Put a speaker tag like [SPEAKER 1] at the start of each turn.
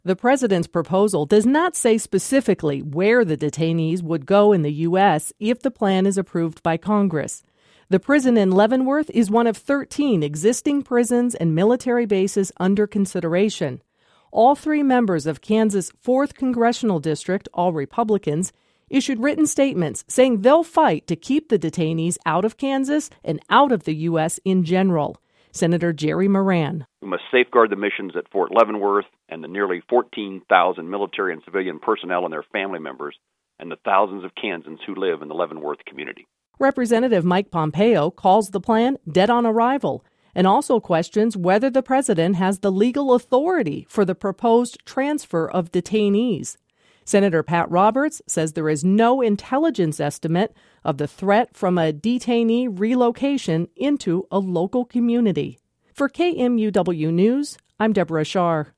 [SPEAKER 1] The president's proposal does not say specifically where the detainees would go in the U.S. if the plan is approved by Congress. The prison in Leavenworth is one of 13 existing prisons and military bases under consideration. All three members of Kansas' 4th Congressional District, all Republicans, issued written statements saying they'll fight to keep the detainees out of Kansas and out of the U.S. in general. Senator Jerry Moran.
[SPEAKER 2] We must safeguard the missions at Fort Leavenworth and the nearly 14,000 military and civilian personnel and their family members and the thousands of Kansans who live in the Leavenworth community.
[SPEAKER 1] Representative Mike Pompeo calls the plan dead on arrival and also questions whether the president has the legal authority for the proposed transfer of detainees. Senator Pat Roberts says there is no intelligence estimate of the threat from a detainee relocation into a local community. For KMUW News, I'm Deborah Shar.